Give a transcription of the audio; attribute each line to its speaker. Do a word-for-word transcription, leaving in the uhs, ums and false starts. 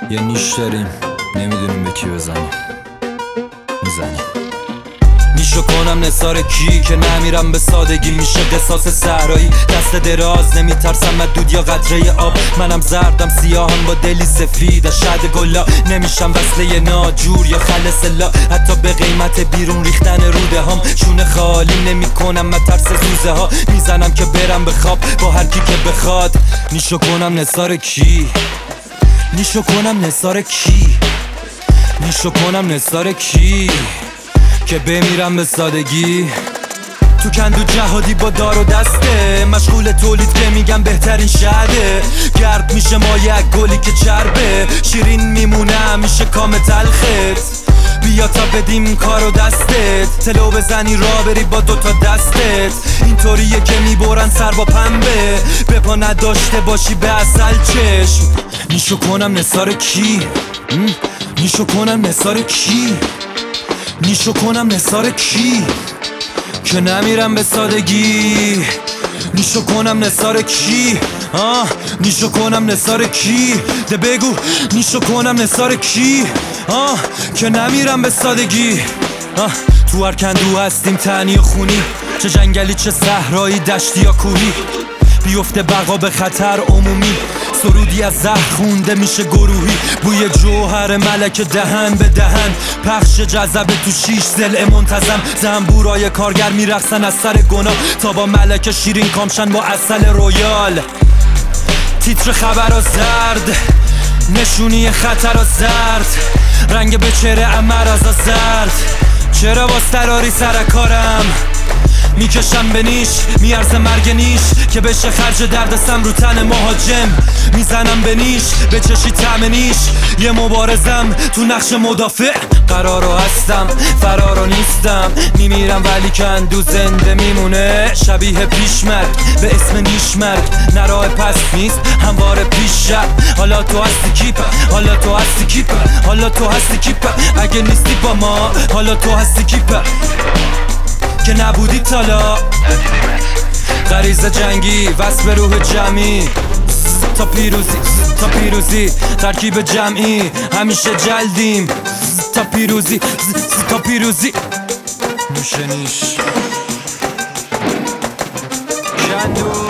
Speaker 1: یه نیش داریم نمیدونیم به کی بزنیم، میزنیم. نیشو کنم نثار کی که نمیرم به سادگی، میشه قصاص صحرایی دست دراز، نمیترسم من دود یا قطره آب. منم زردم سیاهم با دلی سفید، از شهد گلا نمیشم وصله ناجور یا خلص لا، حتی به قیمت بیرون ریختن روده هم. شونه خالی نمی کنم من ترس زوزه ها، میزنم که برم به خواب با هر کی که بخواد. نیشو کنم نثار کی، نیشو کنم نثار کی، نیشو کنم نثار کی که بمیرم به سادگی. تو کندو جهادی با دار و دسته، مشغول تولید که میگم بهترین شهده. گرد میشه مایه گلی که چربه، شیرین میمونه همیشه کام تلخت. بیا تا بدیم کارو دستت، تلو بزنی را بری با دوتا دستت. اینطوریه که میبرن سر با پنبه، به پا نداشته باشی به اصل چشم. نیشو کنم نثار کی، نیشو کنم نثار کی، نیشو کنم نثار کی که نمیرم به سادگی. نیشو کنم نثار کی، آه نیشو کنم نثار کی، ده بگو نیشو کنم نثار کی، آه که نمیرم به سادگی. آه تو هر کندو هستیم تنی و خونی، چه جنگلی چه صحرایی دشتی یا کوهی. بیفته بقا به خطر عمومی، سرودی از زهر خونده میشه گروهی. بوی جوهر ملک دهن به دهن، پخش جذبه تو شیش ضلع منتظم. زنبورای کارگر میرقصن از سر گناه، تا با ملک شیرین کامشن با عسل رویال. تیتر خبرها زرد، نشونی خطر زرد، رنگ به چهره امرازا زرد. چرا باز تراری سر کارم میکشم به نیش، میارز مرگ نیش که بشه خرج دردستم رو تن مهاجم. میزنم به نیش به چشی طعم نیش، یه مبارزم تو نقش مدافع. قرارو هستم فرارو نیستم، میمیرم ولی کندو زنده میمونه. شبیه پیشمرگ به اسم نیشمرگ، نراه پس نیست همواره پیش شب. حالا تو هستی کیپ، حالا تو هستی کیپ، حالا تو هستی کیپ. اگه نیستی با ما حالا تو هستی کیپ که نبودی تالا. غریزه جنگی وصل روح جمعی، تا پیروزی تا پیروزی ترکیب جمعی. همیشه جلدیم تا پیروزی تا پیروزی. نوشه نیش کندو